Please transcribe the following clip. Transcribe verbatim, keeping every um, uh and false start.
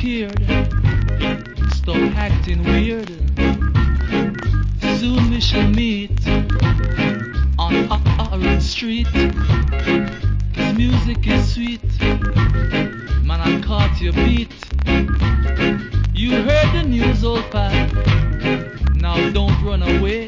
scared. Stop acting weird. Soon we shall meet on Orange Street. This music is sweet. Man, I caught your beat. You heard the news, old pal. Now don't run away.